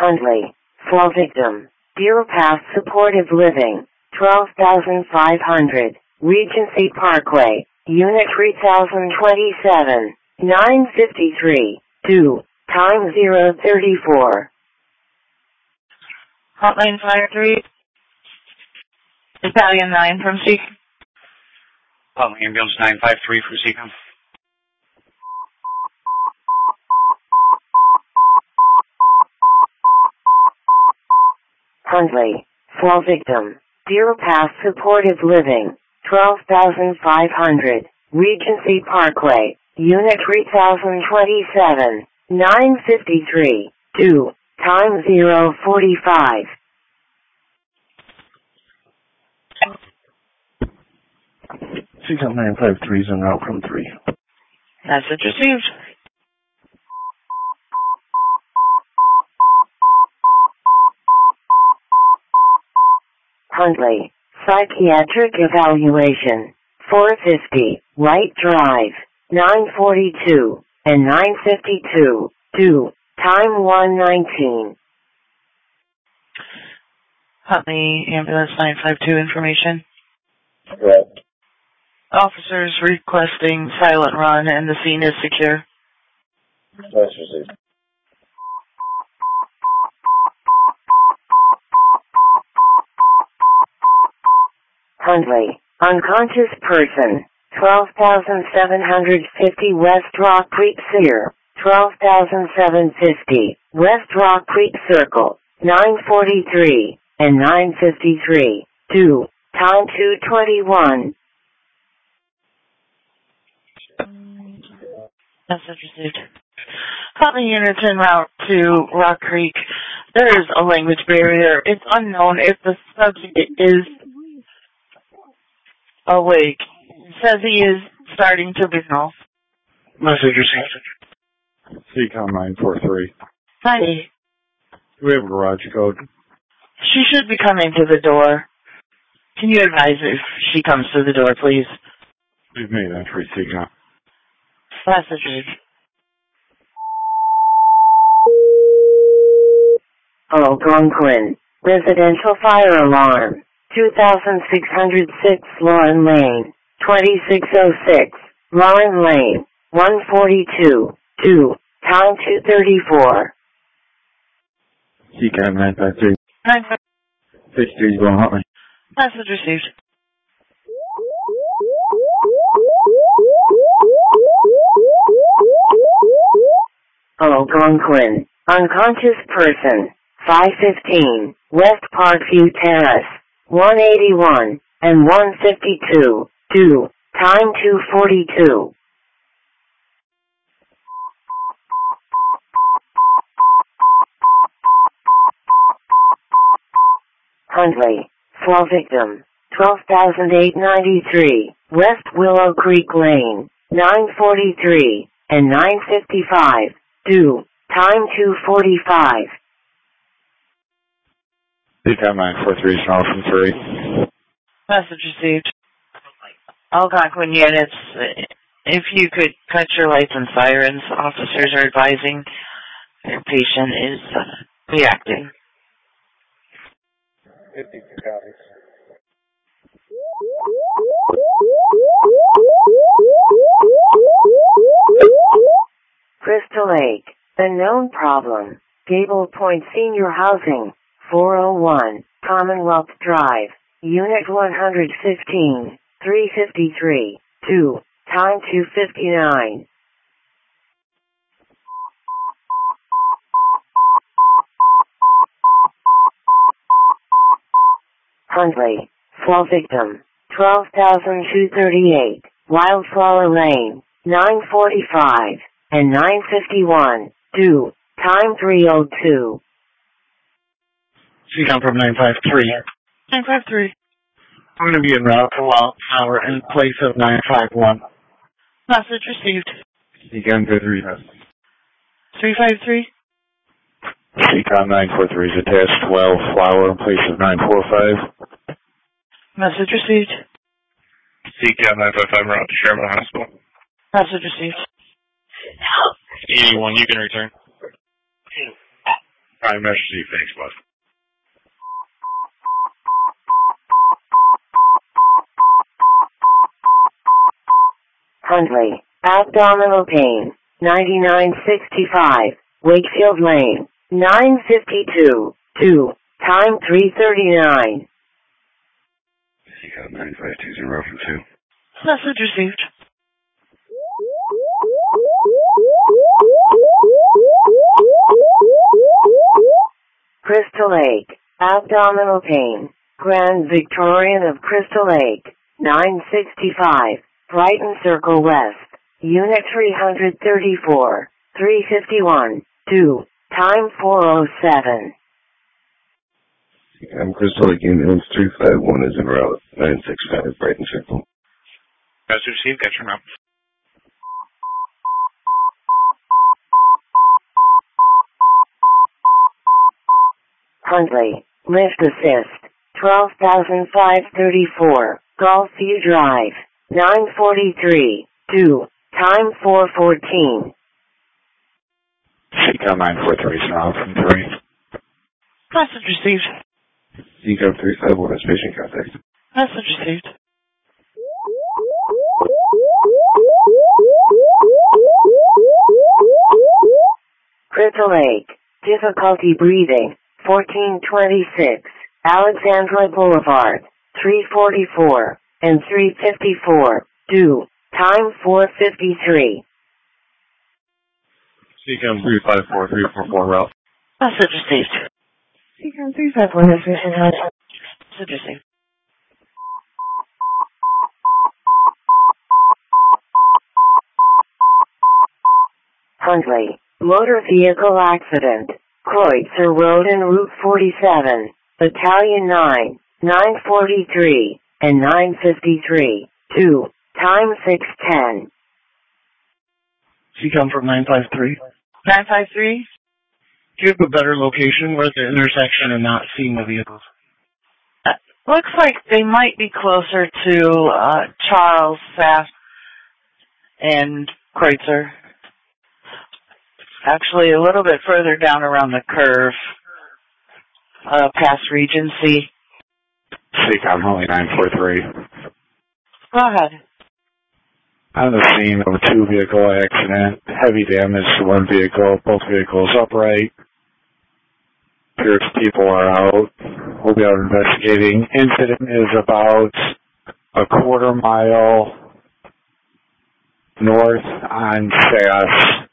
Hundley. Fall victim. Deer Path Supportive Living. 12,500. Regency Parkway. Unit 3027. 953. 2. Time 034. Hotline 53. Battalion 9 from Seacom. Ambulance 953 from Seacom. Hundley. Fall victim. Deer Path Supportive Living. 12,500. Regency Parkway. Unit 3027. 953. 2. Time 045. Seacom 953 is en route from 3. Message received. Hundley. Psychiatric Evaluation. 450. White Drive. 942 and 952. 2. Time 119. Huntley Ambulance 952 information. Correct. Officers requesting silent run and the scene is secure. Message received. Hundley. Unconscious person. 12,750 West Rock Creek Sear. 12,750 West Rock Creek Circle. 943 and 953. 2. Time 221. Message received. Huntley units en route to Rock Creek. There is a language barrier. It's unknown if the subject is awake. It says he is starting to signal. Message received. Seacom 943. Hi. Do we have a garage code? She should be coming to the door. Can you advise if she comes to the door, please? We've made entry, Seacom. Message received. Algonquin. Residential fire alarm. 2606 Lauren Lane. 2606 Lauren Lane. 142. 2. Time 234. Seacom 953. 953. 63 going Huntley. Message received. Algonquin. Unconscious person. 515 West Parkview Terrace. 181 and 152. 2. Time 242. Hundley. Fall victim. 12,893 West Willow Creek Lane. 943 and 955. 2. Time 245. Seacom 943 is now from 3. Message received. Algonquin units, if you could cut your lights and sirens, officers are advising their patient is reacting. 52 copies. Crystal Lake. The known problem. Gable Point Senior Housing. 401 Commonwealth Drive. Unit 115. 353. 2. Time 259. Hundley. Fall victim. 12,238 Wildflower Lane. 945 and 951. 2. Time 302. Seacom from 953. 953. I'm going to be en route to Wildflower in place of 951. Message received. Seacom 3. 353. Seacom 943 is attached to Wildflower in place of 945. Message received. Seacom 955 route to Sherman Hospital. Message received. 81, you can return. Alright, message received. Thanks, boss. Huntley, abdominal pain, 9965, Wakefield Lane, 952, 2, time 3:39. CCOM 9520 from 2. Message received. Crystal Lake, abdominal pain, Grand Victorian of Crystal Lake, 965, Brighton Circle West, Unit 334, 351, 2, time 4:07. I'm Crystal Lake Unit 351 is en route. 965 Brighton Circle. Message received. Got your map. Huntley, lift assist, 12,534, Gulfview Drive, 943, 2, time 4:14. CCOM 943 is en route from 3. Message received. CCOM 351 is patient contact. Message received. Crystal Lake, difficulty breathing, 1426, Alexandra Boulevard, 344, and 354, 2, time 4:53. CCOM 354, 344 route. Message received. CCOM 351 is message received. Huntley, motor vehicle accident, Kreutzer Road and Route 47, Battalion 9, 943, and 953, 2, time 6:10. CCOM from 953. 953? Do you have a better location? We're at the intersection and not seeing the vehicles. Looks like they might be closer to Charles, Saft, and Kreutzer. Actually, a little bit further down around the curve, past Regency. CCOM Holly 943. Go ahead. On the scene of a two-vehicle accident, heavy damage to one vehicle, both vehicles upright. Appears people are out. We'll be out investigating. Incident is about a quarter mile north on Sass,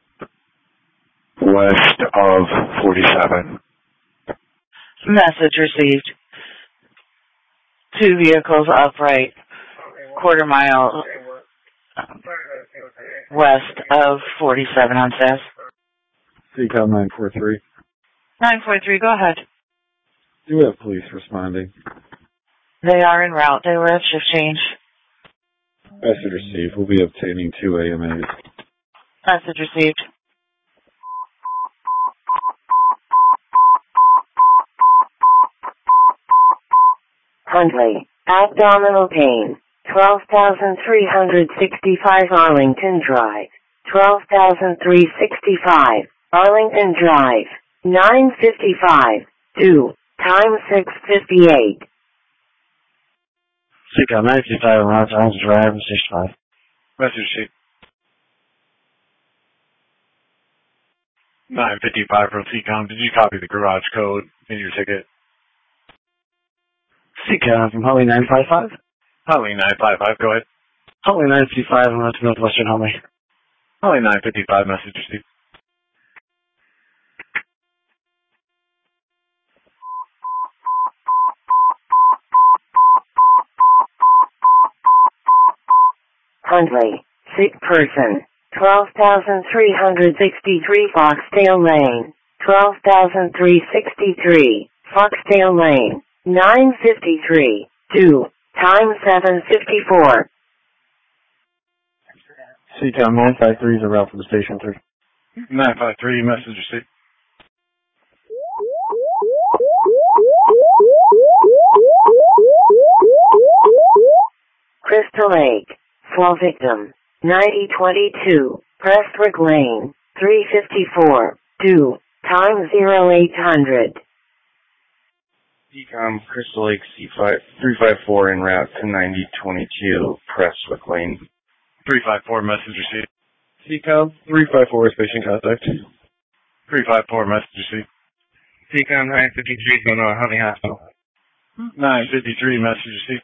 west of 47. Message received. Two vehicles upright, quarter mile west of 47 on Sass. CCOM 943. 943, go ahead. Do we have police responding? They are en route. They were at shift change. Message received. We'll be obtaining 2 AMAs. Message received. Huntley, abdominal pain, 12,365 Arlington Drive, 12,365 Arlington Drive, 955, 2, time 6:58. CCOM 955 around Towns Drive and 65. Message received. 955 from CCOM. Did you copy the garage code in your ticket? CCOM from Holly 955. Holly 955, go ahead. Holly 955 and that's Northwestern Holly. Holly 955, message received. Huntley, sick person, 12,363 Foxdale Lane, 12,363 Foxdale Lane, 953, 2, time 7:54. CCOM 953 is a route from Station 3. 953, message received. Crystal Lake, fall victim, 9022, Prestwick Lane, 354, 2, Time 0800. Decom, Crystal Lake C354 en route to 9022, Prestwick Lane. 354, message received. Decom, 354 is patient contact. 354, message received. Decom, 953 is going to Hunting Hospital. 953, message received.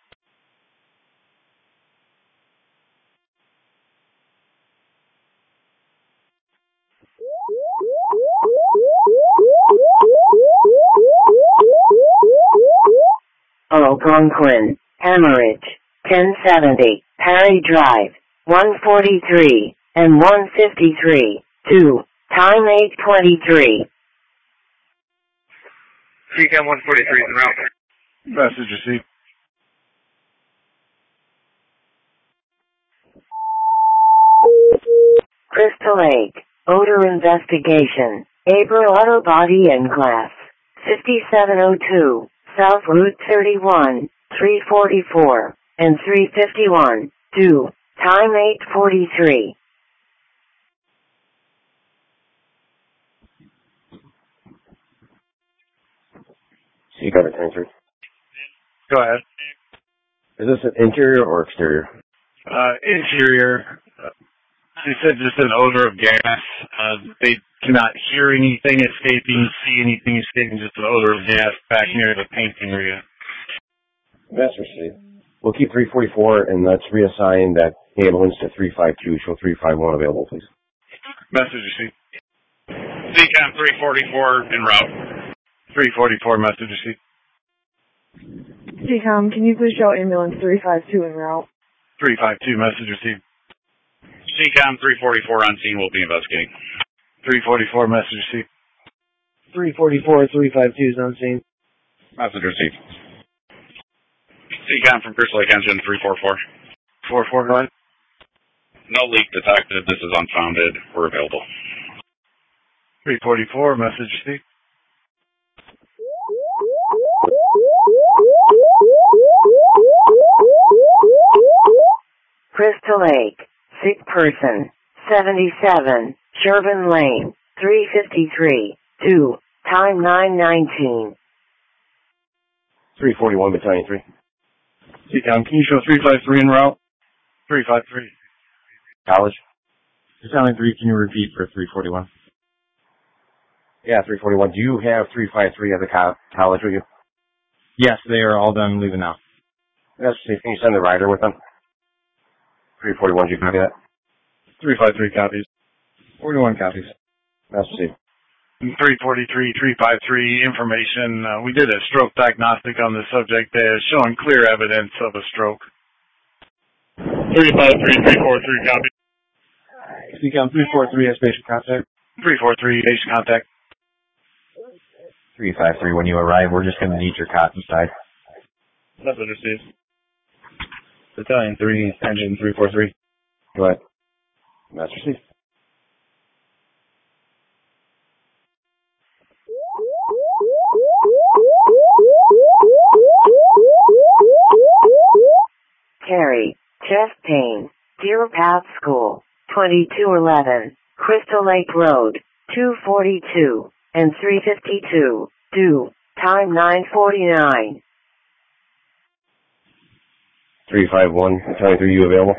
Algonquin, Hemorrhage, 1070, Harry Drive, 143, and 153, 2, time 823. Decom 143 en route. Message received. Crystal Lake, odor investigation, Aber Auto Body and Glass, 5702, South Route 31, 344, and 351, 2, time 843. Decom 10-3. Go ahead. Is this an interior or exterior? Interior. She said just an odor of gas. They cannot hear anything escaping, see anything escaping, just an odor of gas back near the painting area. That's received. We'll keep 344 and let's reassign that ambulance to 352. Show 351 available, please. Message received. Decom 344 en route. 344, message received. Decom, can you please show ambulance 352 en route? 352, message received. Decom 344 on scene, will be investigating. 344, message received. 344, 352 is on scene. Message received. Decom from Crystal Lake Engine 344. 44, go ahead. No leak detected. This is unfounded. We're available. 344, message received. Crystal Lake, sick person, 77, Shervin Lane, 353, 2, time 919. 341, Battalion 3. Decom, can you show 353 en route? 353. College? Battalion 3, can you repeat for 341? Yeah, 341. Do you have 353 at the college with you? Yes, they are all done leaving now. Yes, can you send the rider with them? 341, you copy that? 353 copies. 41 copies. That's received. 343, 353 information. We did a stroke diagnostic on the subject there, showing clear evidence of a stroke. 353, 343 copy. Decom 343 has patient contact. 343, patient contact. 353, when you arrive, we're just going to need your cot inside. Message received. Battalion 3, engine 343. Go ahead. That's received. Carrie, chest pain, Deer Path School, 2211, Crystal Lake Road, 242, and 352, due, time 949. 351, Battalion 3, you available?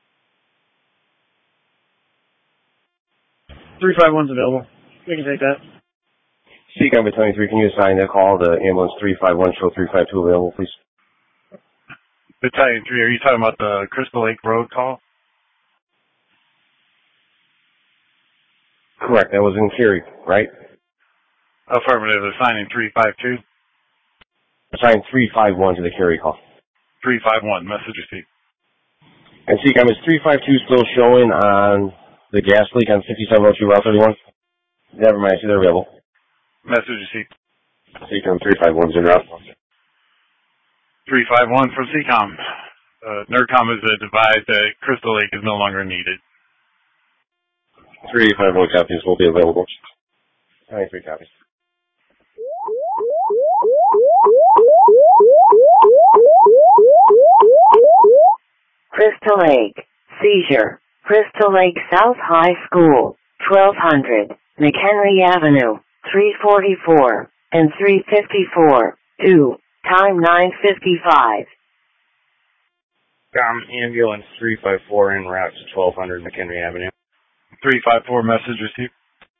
351's available. We can take that. Decom Battalion 3, can you assign that call to ambulance 351, show 352 available, please? Battalion 3, are you talking about the Crystal Lake Road call? Correct, that was in Cary, right? Affirmative, assigning 352. Assign 351 to the Cary call. 351, message received. And Decom, is 352 still showing on the gas leak on 5702 Route 31? Never mind, I see they're available. Message received. Decom 351's in route. 351 from CCOM. NERCOM has advised that Crystal Lake is no longer needed. 351 copies will be available. 93 copies. Crystal Lake, seizure, Crystal Lake South High School, 1200, McHenry Avenue, 344 and 354, 2, time 9:55. Ambulance 354 en route to 1200 McHenry Avenue. 354, message received.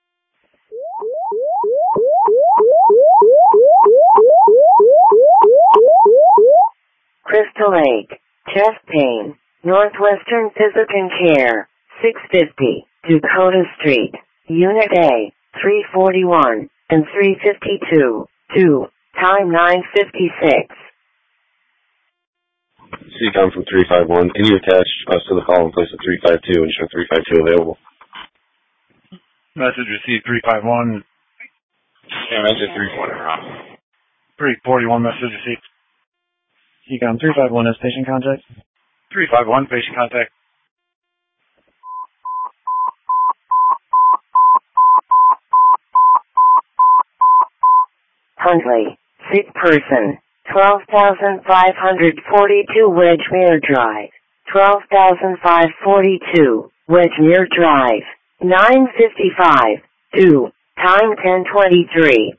Crystal Lake, chest pain, Northwestern Physical Care, 650, Dakota Street, Unit A, 341 and 352, 2, time 9:56. CCOM from 351. Can you attach us to the call and place a 352 and show 352 available? Message received 351. Yeah, that's a 341. 341, message received. CCOM 351 is patient contact. 351, patient contact. Huntley, sick person, 12,542 Wedgemere Drive, 12,542 Wedgemere Drive, 9:55, 2, time 10:23.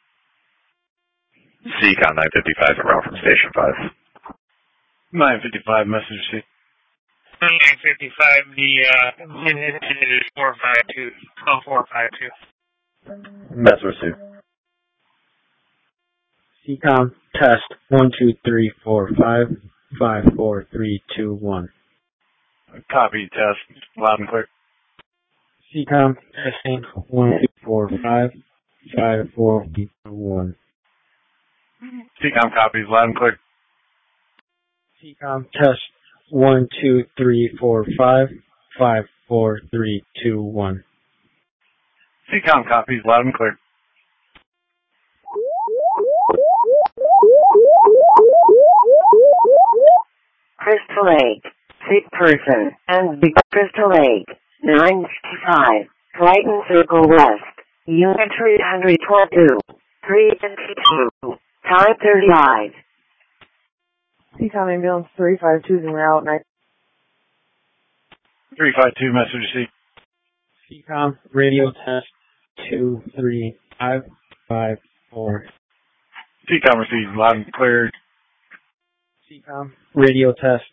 CCOM 955 en route from Station 5. 955, message received. 955, the minute is 452, 12452. Message received. CCOM test 12345 54321. Copy, test, loud and clear. CCOM testing 1245 541. CCOM copies, loud and clear. CCOM test 12345 54321. CCOM copies, loud and clear. Crystal Lake, sick person, and the Crystal Lake, 9:55, Brighton Circle West, Unit 322, 352, time 35. CCOM ambulance 352 is en route. 352, message received. CCOM radio test 23554. CCOM received, loud and clear. CCOM radio test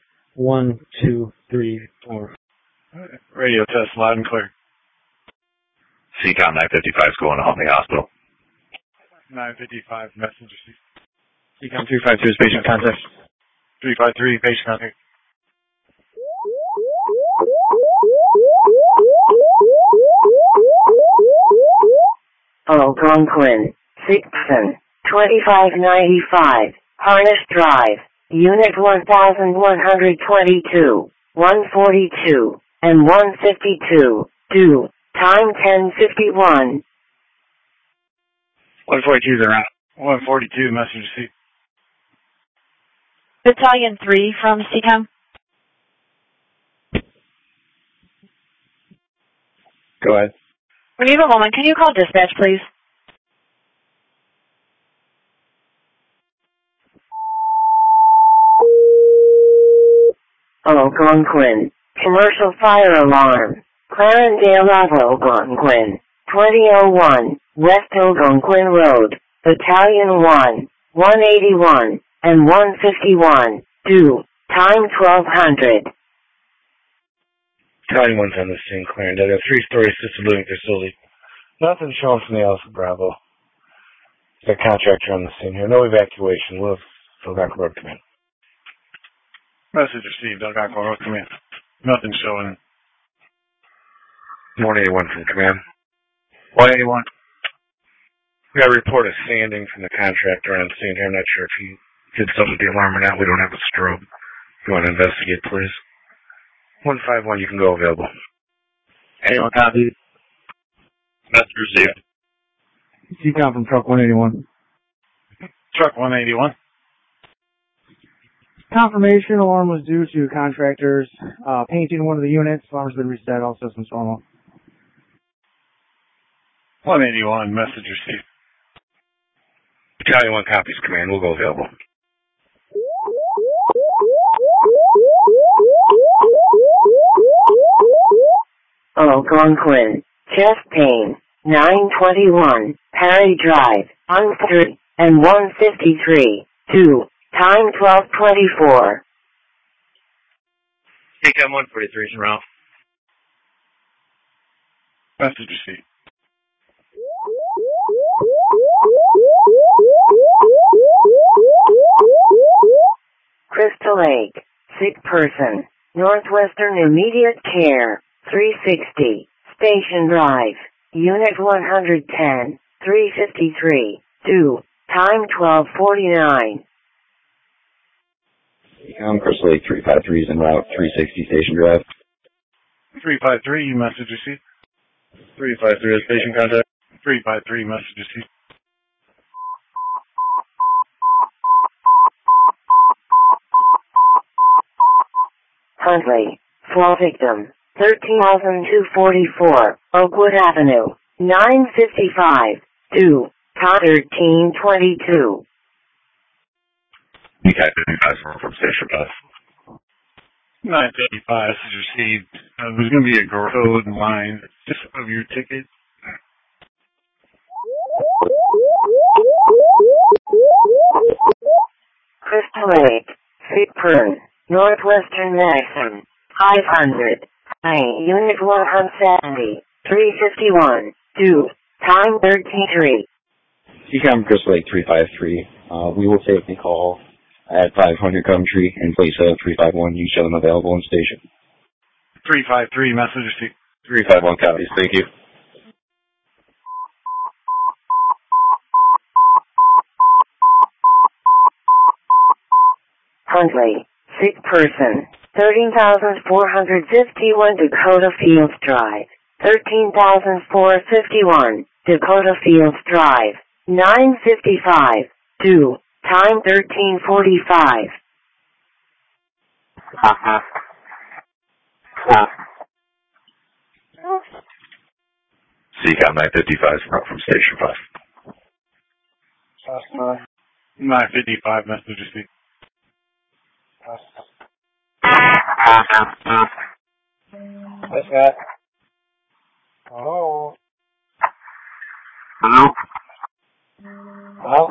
1234. Radio test, loud and clear. CCOM 955 is going to Huntley Hospital. 955, message received. CCOM 352 is patient contact. 353, patient contact. Algonquin, sick person, 2595, Harness Drive, Unit 1122, 142, and 152, 2, time 10:51. 142 is around. 142, message received. Battalion 3 from CCOM. Go ahead. When you have a moment, can you call dispatch, please? Algonquin, commercial fire alarm, Clarendale Ave, Algonquin, 2001, West Algonquin Road, Battalion 1, 181, and 151, 2, time 1200. Battalion 1's on the scene, Clarendale. A 3-story assisted living facility. Nothing showing from the Alpha Bravo. The contractor on the scene here. No evacuation. We'll Algonquin Road Command. Message received, Algonquin Road Command. Nothing showing. 181 from command. 181. We got a report of sanding from the contractor on scene here. I'm not sure if he did something with the alarm or not. We don't have a strobe. If you want to investigate, please. 151, you can go available. Anyone copy? Message received. CCOM from truck 181. Truck 181. Confirmation alarm was due to contractors painting one of the units. Alarm's been reset. All systems normal. 181, message received. Battalion 1 copies, command. We'll go available. Algonquin, chest pain, 921, Perry Drive, 1-3, and 153, 2, time 12:24. CCOM 143 is en route. Message received. Crystal Lake, sick person, Northwestern Immediate Care, 360, Station Drive, Unit 110, 353, 2, time 12:49. Crystal Lake 353 is en route, 360 Station Drive. 353, message received. 353 is station contact. 353, message received. Huntley, fall victim, 13,244, Oakwood Avenue, 955, 2, time 13:22. Okay, 55 from Station 5. 955 message received. There's going to be a code line just of your ticket. Crystal Lake, sick person, Northwestern Medicine, 500, Unit 170, 351, 2, time 13:03. CCOM Crystal Lake 353. We will take the call at 500 Coventry in place of 351. You show them available in station. 353, message received. 351 copies. Thank you. Huntley, sick person, 13,451 Dakota Fields Drive, 13,451 Dakota Fields Drive, 955, 2, time 13:45. CCOM 955 from Station 5. 955, message received. What's that? Hello? Hello? Hello?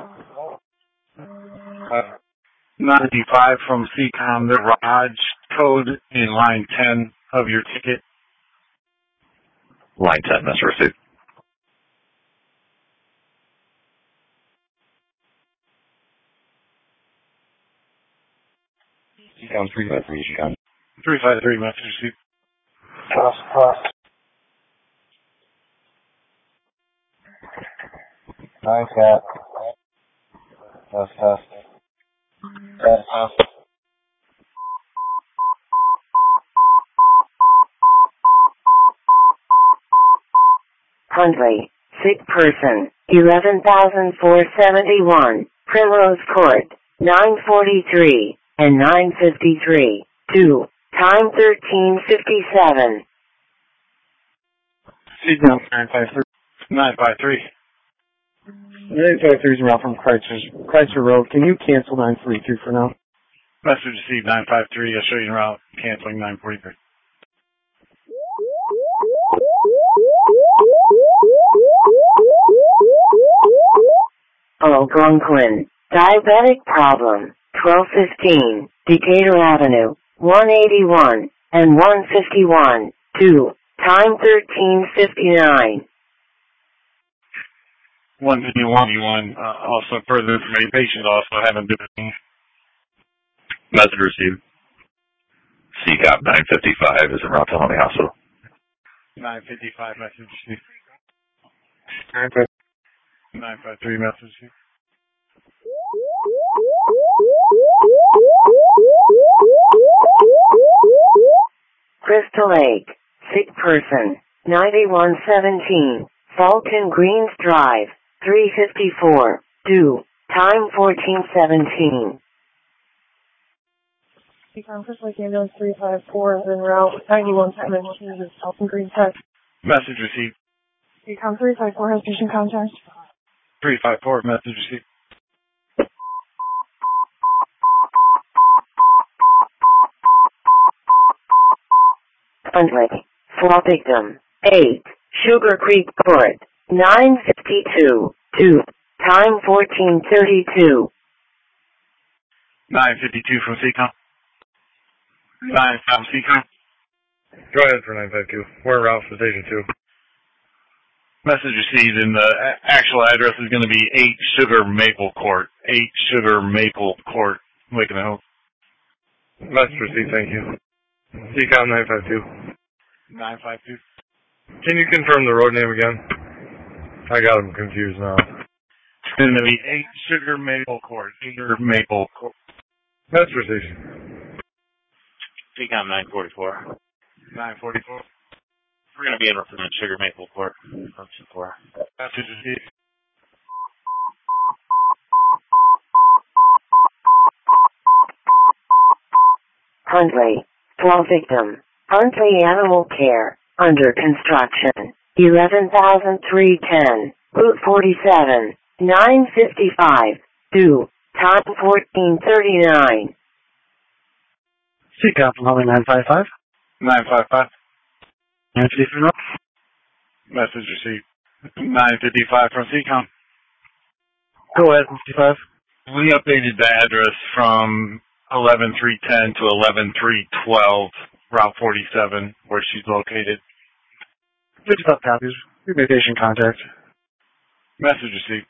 95 from CCOM, the Raj code in line 10 of your ticket. Line 10, message received. CCOM 353, CCOM. 353, message received. Trust. Nine cat. Test. Huntley, sick person, 11,471, Primrose Court, 943, and 953, 2, time 13:57. CCOM 953. 953. 953 is around from Chrysler Road. Can you cancel 943 for now? Message received 953. I'll show you en route. Canceling 943. Algonquin, diabetic problem, 1215, Decatur Avenue, 181, and 151, 2, time 13:59. 151, also further information. Patients also haven't been. Message received. CCOM 955 is en route to Honey Hospital. 955 message received. 953 message received. Crystal Lake, sick person, 9117, Fulton Greens Drive, 354, 2, time 14:17. CCOM Crystal Lake Ambulance 354 is en route, 9117 is Fulton Greens Drive. Message received. CCOM 354 has patient contact. 354 message received. Huntley, fall victim, 8, Sugar Creek Court, 9:52. 2. Time 14:32. 952 from CCOM. 9 from CCOM. Go ahead for 952. We're route for Station 2. Message received, and the actual address is going to be 8 Sugar Maple Court. 8 Sugar Maple Court, Lincoln Hills. Message received, thank you. CCOM 952. 952. Can you confirm the road name again? I got them confused now. It's going to be 8 Sugar Maple Court. Sugar Maple Court. Message received. CCOM 944. 944. We're going to be in represent Sugar Maple Court. Function 4. Message received. Huntley. 12 victim. Huntley Animal Care. Under construction. 11,310. Route 47. 9:55. 2. Time 14:39. CCOM from Huntley 955. 955. 953 North. Message received. 955 from CCOM. Go ahead, 55. We updated the address from 11310 to 11312, Route 47, where she's located. 55 copies. Communication contact. Message received.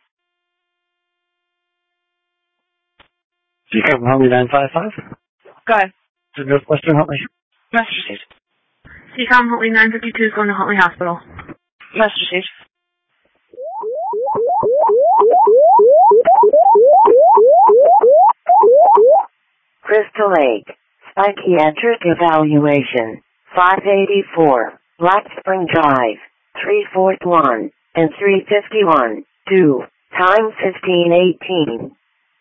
CCOM from Huntley 955. Go ahead. To Northwestern Huntley. Message received. CCOM Huntley 952 is going to Huntley Hospital. Message received. Crystal Lake. Psychiatric evaluation. 584. Black Spring Drive. 341 and 351. 2. Time 15:18.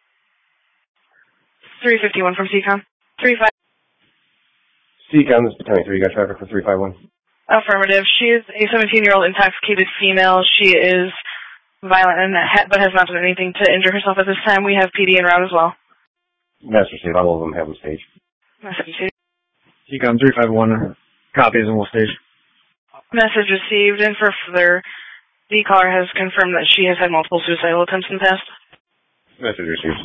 351 from CCOM. 35. CCOM, this is Battalion 3. You got traffic for 351. Affirmative. She is a 17-year-old intoxicated female. She is violent and but has not done anything to injure herself at this time. We have PD en route as well. Message received. All of them have them staged. Message received. CCOM 351. Copies and we'll stage. Message received. And for further, the caller has confirmed that she has had multiple suicidal attempts in the past. Message received.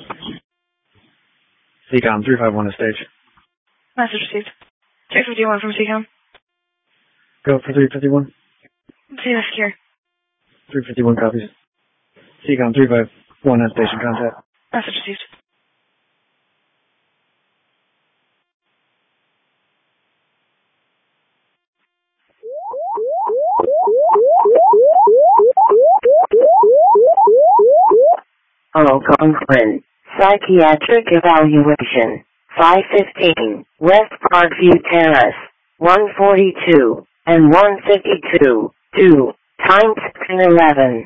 CCOM 351 is stage. Message received. 351 from CCOM. Go for 351. See this here. 351 copies. CCOM 351 has station contact. Message received. Algonquin. Psychiatric evaluation. 515. West Parkview Terrace. 142 and 152. 2. Time 11.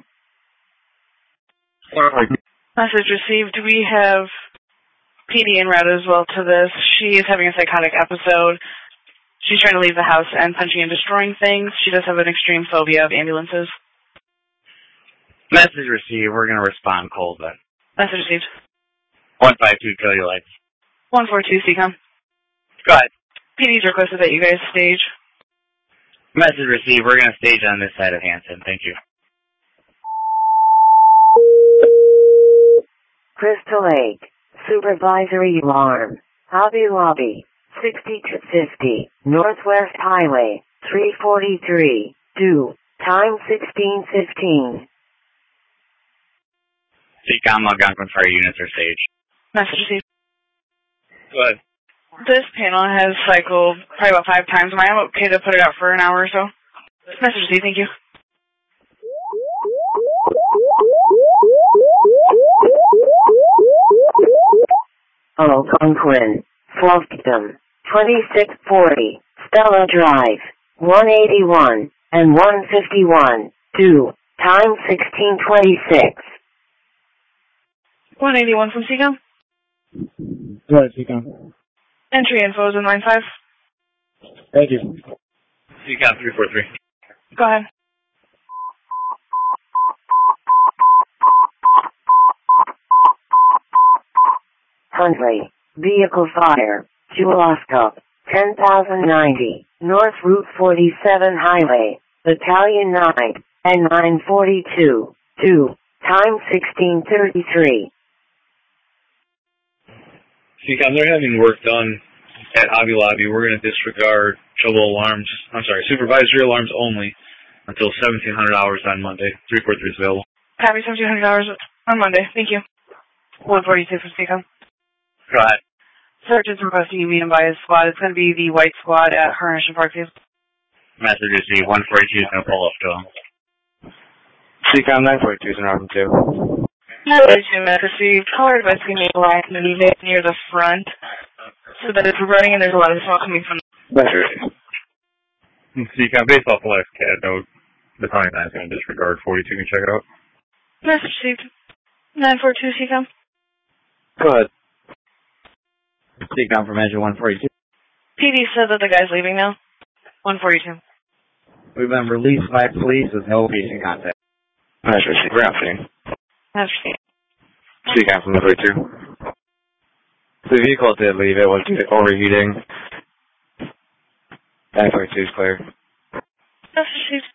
Message received. We have PD en route as well to this. She is having a psychotic episode. She's trying to leave the house and punching and destroying things. She does have an extreme phobia of ambulances. Message received. We're going to respond cold then. Message received. 152, kill your lights. 142, CCOM. Go ahead. PD's requested that you guys stage. Message received. We're going to stage on this side of Hanson. Thank you. Crystal Lake. Supervisory alarm. Hobby Lobby. 60 to 50. Northwest Highway. 343. 2. Time 16:15. CCOM Algonquin Fire Units are staged. Message received. Go ahead. This panel has cycled probably about 5 times. Am I okay to put it out for an hour or so? Message received. Thank you. Algonquin. 12 victim. 2640. Stella Drive. 181 and 151. 2. Time 16:26. 181 from CCOM. Go ahead, CCOM. Entry info is in line 5. Thank you. CCOM 343. Go ahead. Huntley. Vehicle fire. Julasco. 10,090. North Route 47 Highway. Battalion 9. and 9:42. 2. Time 16:33. CCOM, they're having work done at Hobby Lobby. We're going to disregard supervisory alarms only until 1700 hours on Monday. 343 is available. Copy, $1,700 on Monday. Thank you. 142 for CCOM. Go ahead. Search is requesting you meet him by his squad. It's going to be the white squad at Harnish and Parkview. Message received. 142 is going to pull up to him. CCOM 942 is in Robin 2. 942 message received. Caller advising me black move it near the front so that it's running and there's a lot of smoke coming from Message. CCOM, based off the last CAD note, the 29 is going to disregard 42. Can you check it out? Message received. 942 CCOM. Go ahead. CCOM from engine 142. PD said that the guy's leaving now. 142. We've been released by police with no patient contact. Message received. We're on scene. Message received. CCOM from 142. The vehicle did leave. It was overheating. 942 is clear. Message received.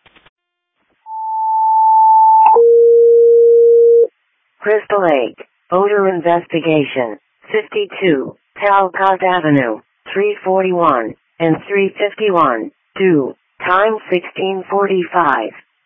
Crystal Lake, odor investigation, 52, Talcott Avenue, 341, and 351, 2, time 16:45.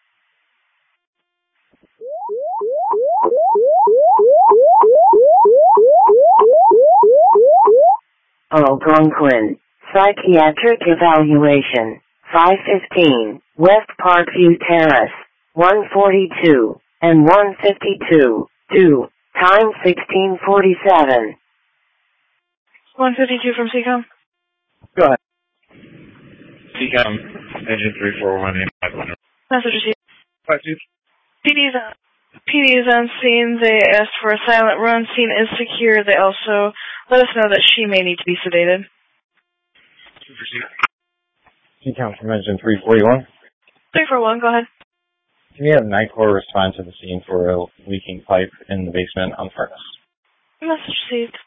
Algonquin, psychiatric evaluation, 515, West Parkview Terrace, 142, and 152. 2. Time 16:47. 152 from CCOM. Go ahead. CCOM, engine 341, Message received. 52. PD is on scene. They asked for a silent run. Scene is secure. They also let us know that she may need to be sedated. CCOM from engine 341. 341, go ahead. Can you have Night Corps respond to the scene for a leaking pipe in the basement on the furnace? Message received.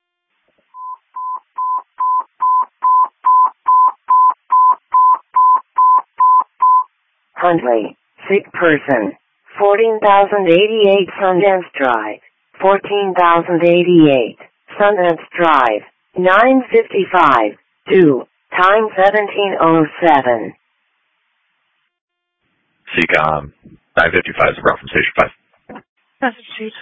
Huntley, sick person, 14,088 Sundance Drive, 14,088 Sundance Drive, 9:55, 2, time 17:07. CCOM 955 is a route from Station 5. Message received.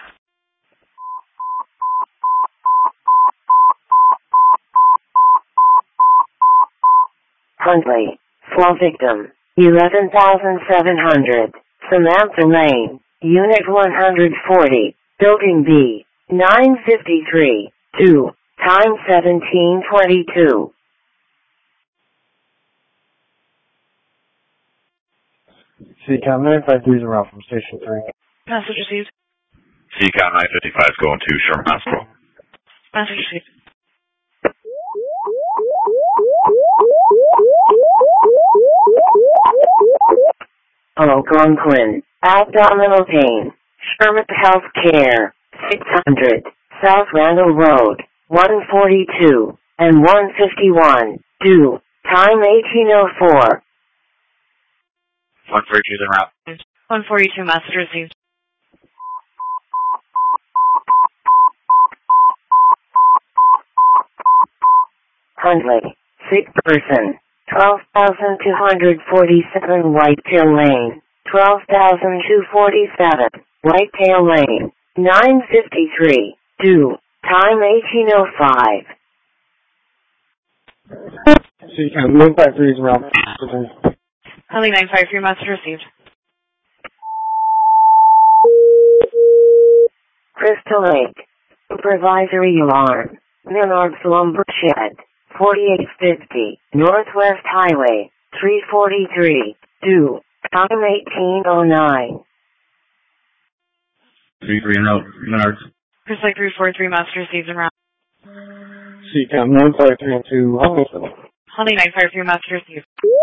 Huntley, fall victim, 11,700, Samantha Lane, Unit 140, Building B, 9:53, 2, time 17:22. CCOM 953 is around from Station 3. Message received. CCOM 955 is going to Sherman Hospital. Message received. Algonquin, abdominal pain, Sherman Health Care, 600, South Randall Road, 142, and 151, 2, time 18:04. 142 is en route. 142, message received. Huntley, sick person, 12,247 Whitetail Lane, 12,247 Whitetail Lane, 9:53, 2, time 18:05. CCOM 953 is around. Huntley 953, message received. Crystal Lake, supervisory alarm, Menard's Lumber Shed, 4850, Northwest Highway, 343, 2, time 18:09. 33 and out, Menards. Chris Lake 343, message received en route. CCOM 953 and 2, Huntley 953, message received.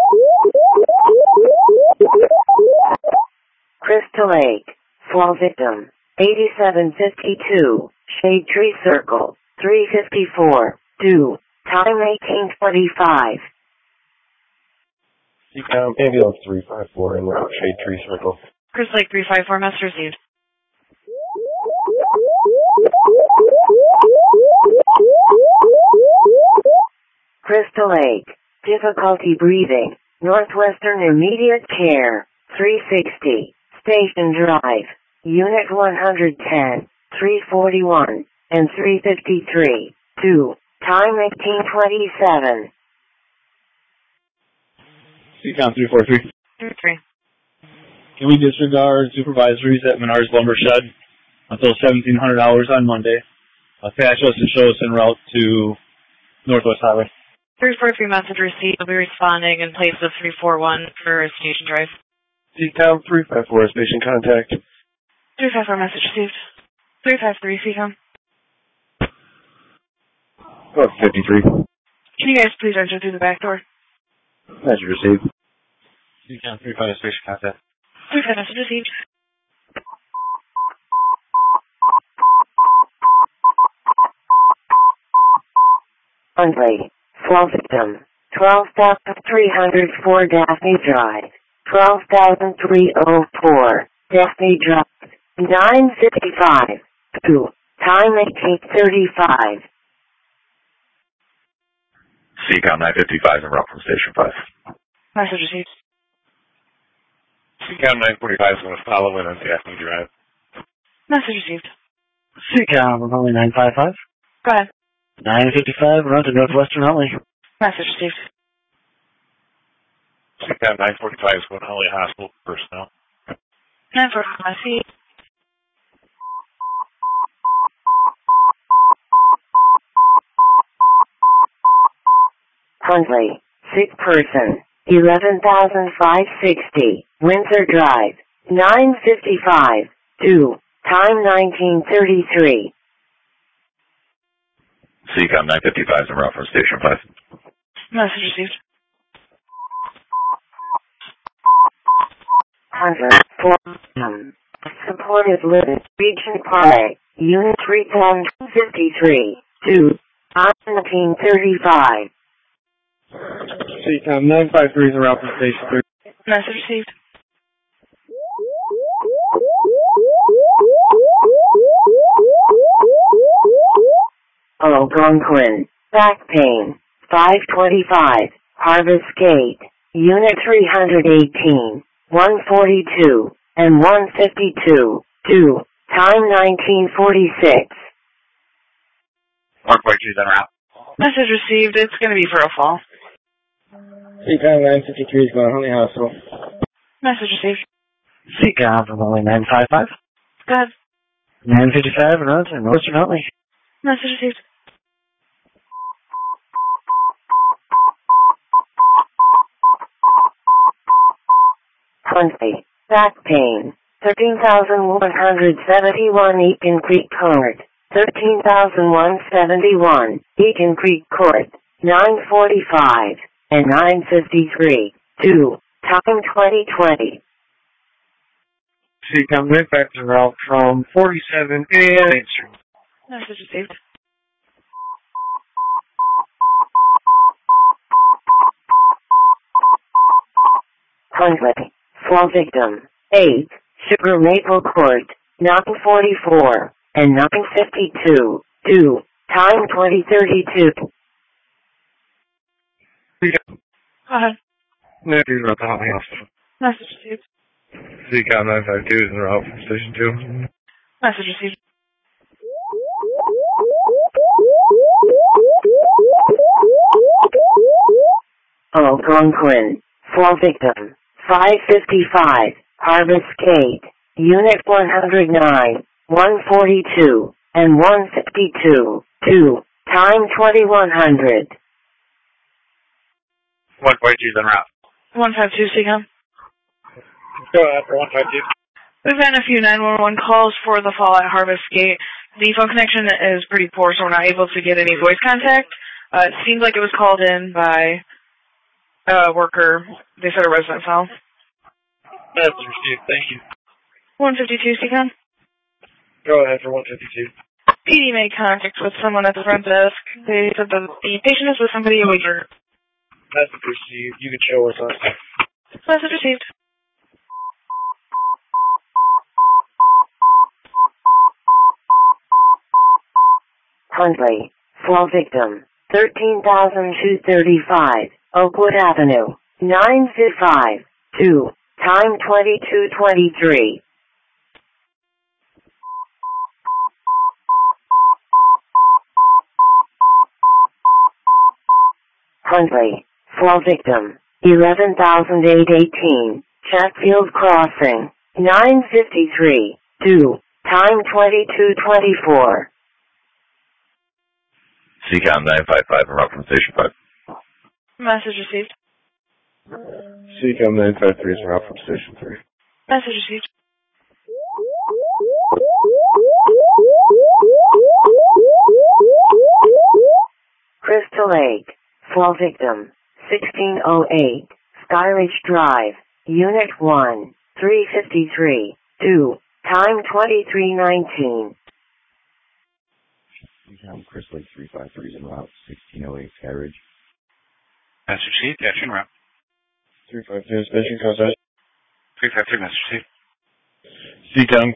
Crystal Lake, fall victim, 8752, Shade Tree Circle, 354, 2, time 18:25. CCOM ambulance 354 in route Shade Tree Circle. Chris Lake 354, message received. Crystal Lake, difficulty breathing, Northwestern Immediate Care, 360, Station Drive, Unit 110, 341, and 353, 2, time 1827. CCOM 343. 3. Can we disregard supervisories at Menards Lumber Shed until 1700 hours on Monday? Fast us and show us en route to Northwest Highway. 343 message received. Will be responding in place of 341 for Station Drive. CCOM 354, station contact. 354 message received. 353 CCOM. 53. Can you guys please enter through the back door? Message received. CCOM 35 station contact. 35 message received. Hundley, flow victim, 12,304 Daphne Drive, 12,304 Daphne Drive, 9:55, 2, time 1835. CCOM 955 en route from Station 5. Message received. CCOM 945 is going to follow in on Daphne Drive. Message received. CCOM, only 955. Go ahead. 955, run to Northwestern Huntley. Message received. CCOM 945 is going to Huntley Hospital personnel. 945, see. Hundley, sick person, 11,560, Windsor Drive, 9:55, 2, time 1933. CCOM 955 is en route from Station 5. Message received. Hundley, supported living, Region Park, Unit 353, 2, time 1935. CCOM 953 is en route from Station 3. Message received. Algonquin, back pain, 525, Harvest Gate, Unit 318, 142, and 152, 2, time 1946. 142 is en route. Message received. It's going to be for a fall. CCOM 953 is going to Huntley Hospital. Message received. CCOM from only 955. Go ahead. 955, run to Northwestern Huntley. Message received. Huntley, back pain, 13,171 Eaton Creek Court, 13,171 Eaton Creek Court, 9:45 and 9:53, 2, time 2020. CCOM 955 is en route from 47 and 8th Street. Message received. Huntley, flow victim, 8, Sugar Maple Court, 9:44 and 9:52, 2, time 2032. Go ahead. 952 is en route to Huntley Hospital. Message received. CCOM 952 is en route from Station 2. Message received. Algonquin, flow victim, 555, Harvest Gate, Unit 109, 142, and 152, 2, time 2100. 142 is en route. 152 CCOM. Go ahead for 152. We've had a few 911 calls for the fall at Harvest Gate. The phone connection is pretty poor, so we're not able to get any voice contact. It seems like it was called in by a worker. They said a resident fell. That's received. Thank you. 152 CCOM. Go ahead for 152. PD made contact with someone at the front desk. They said that the patient is with somebody who was hurt. That's received. You can show us on. Message received. Huntley. Fall victim. 13,235. Oakwood Avenue. 955. 2. Time 22:23. Huntley. Fall victim. 11,818. Chatfield Crossing. 953. 2. Time 22:24. CCOM 955 en route from Station 5. Message received. CCOM 953 is en route from Station 3. Message received. Crystal Lake. Fall victim. 1608. Skyridge Drive. Unit 1. 353. 2. Time 23:19. CCOM Chris Lake 353 is en route 1608 Skyridge. Message received. Action route. 352 station contact. 353 message received. CCOM,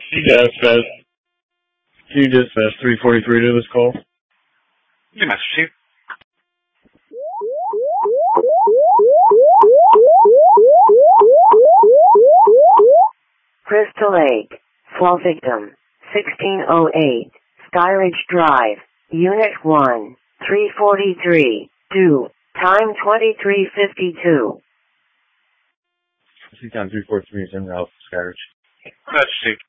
can you dispatch 343 to this call? Your message received. Crystal Lake. Fall victim. 1608. Skyridge Drive. Unit 1. 343. 2. Time 23:52. CCOM 343 is en route Skyridge. Message received.